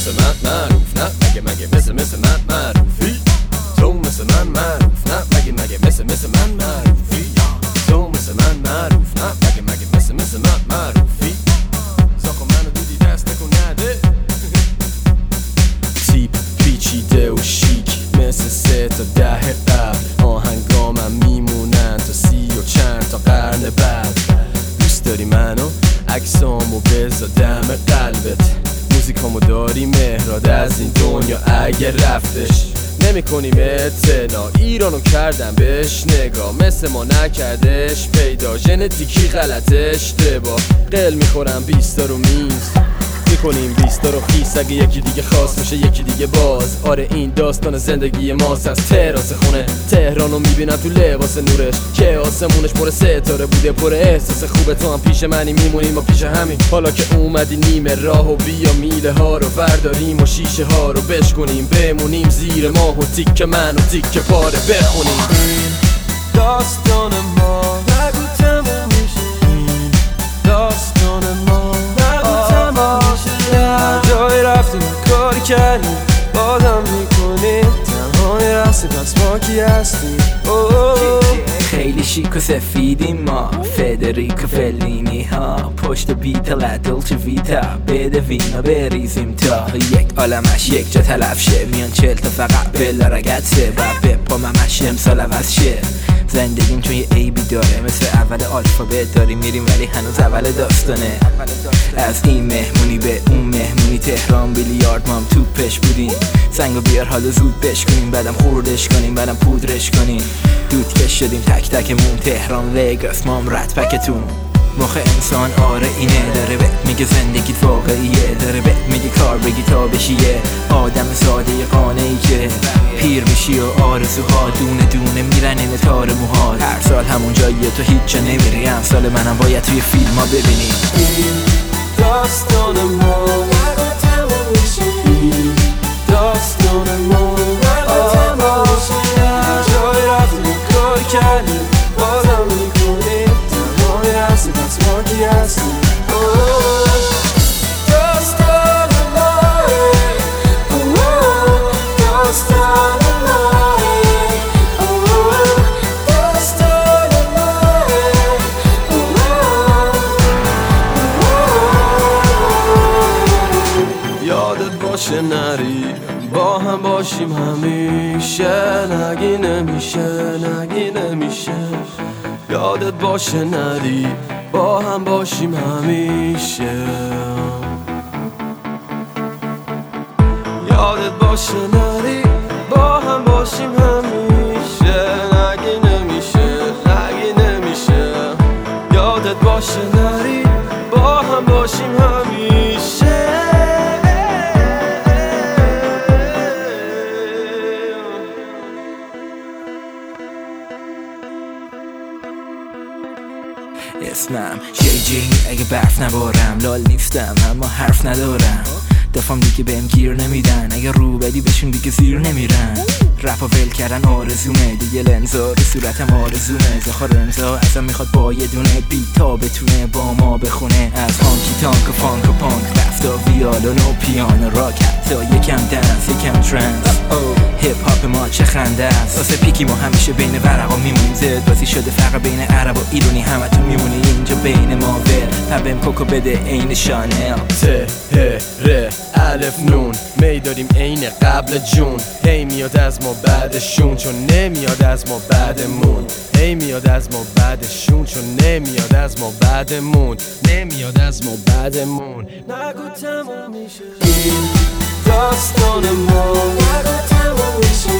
مثل من معروف نه مگه مثل من معروفی تو مثل من معروف نه مگه مثل من معروفی تو مثل من معروف نه مگه مثل من معروفی زاخو منو دیدی دست نکن نده تیپ پیچیده و شیک مثل 3 تا 10 قبل آهنگامم میمونن تا 30 و چند تا قرن بعد دوست داری منو عکسامو بذار دم قلبت موزیکامو داری مهراد از این دنیا اگه رفتش نمی کنیم اعتنا ایرانو کردم بهش نگاه مثل ما نکردش پیدا ژنتیکی غلط اشتباه قل میخورم 20 رو میز میکنیم 20 رو خیس اگه یکی دیگه خواست میشه یکی دیگه باز آره این داستان زندگی ماست از تراس خونه تهرانو میبینم تو لباس نورش که آسمونش پر ستاره بوده پر احساس خوبه تو هم پیش منی میمونیم و پیش همین حالا که اومدی نیمه راه و بیا میله ها رو برداریم و شیشه ها رو بشکنیم بمونیم زیر ماه و تیک من و تیک پاره بخونیم این داستان ما نگو تموم میشه این داستان ما جای رفتیم کاری کردیم بادم میکنیم تنهای رسته پس ما کی هستیم خیلی شیک و سفیدیم ما فدریکو فلینی ها پشت بیتا دولچه ویتا بده وینا بریزیم تا یک عالمش یک جا تلف شه میان 40 تا فقط بلا رگته و بپا ممش امسال عوض شه زندگیم چون یه عیبی داره مثل اول آلفابت داریم میریم ولی هنوز اول داستانه از این مهمونی به اون مهمونی تهران بیلیارد مام توپش بودیم سنگو بیار حالا زود بشکنیم بعدم خوردش کنیم بعدم پودرش کنیم دودکش شدیم تک تکمون تهران وگاس مام رد پکتون مخ انسان آره اینه داره بهت میگه زندگیت واقعیه داره بهت میگه کار بگی تا بشیه آدم ساده قانعی که پیر میشی و آرزوها دونه دونه میرن این تار موهات هر سال همون جاییه تو هیچ جا نمیری امسال منم باید توی فیلم ها ببینی این داستان ما نگو تموم میشه این داستان ما نگو تموم میشه جای رفتیم کار کردیم بازم میکنیم تنهای هستی پس ما کی هستیم داستان ما داستان ما داستان ما یادت باشه نری با هم باشیم همیشه نگی نمیشه یادت باشه نری با هم باشیم همیشه یادت باشه نری با هم باشیم همیشه نگی نمیشه یادت باشه نری با هم باشیم همیشه اسمم جی اگه برف نبارم لال نیستم اما حرف ندارم دفعم دیگه بهم گیر نمیدن اگه رو بدی بهشون دیگه زیر نمیرن رپا ول کردن آرزومه دیگه لنزا رو صورتم آرزومه زخار امضا ازم میخواد با یه دونه بیتا بتونه با ما بخونه از هانکی تانک و فانک و پانک رفتا ویالون و پیانو راک حتی یکم دنس یکم ترنس هیپ هاپ ما چه خنده است واسه پیکی ما همیشه بین ورقا میمونیم زد بازی شده فرق بین عرب و ایرانی همتون میمونی اینجا بین ما ور پبم کوکو بده عین شانل ته ر الف نون می داریم عین قبل جون هی میاد از ما بعدشون چون نمیاد از ما بعدمون هی میاد از ما بعدشون چون نمیاد از ما بعدمون نمیاد از ما بعدمون نگو تموم میشه این داستان ما نگو تموم میشه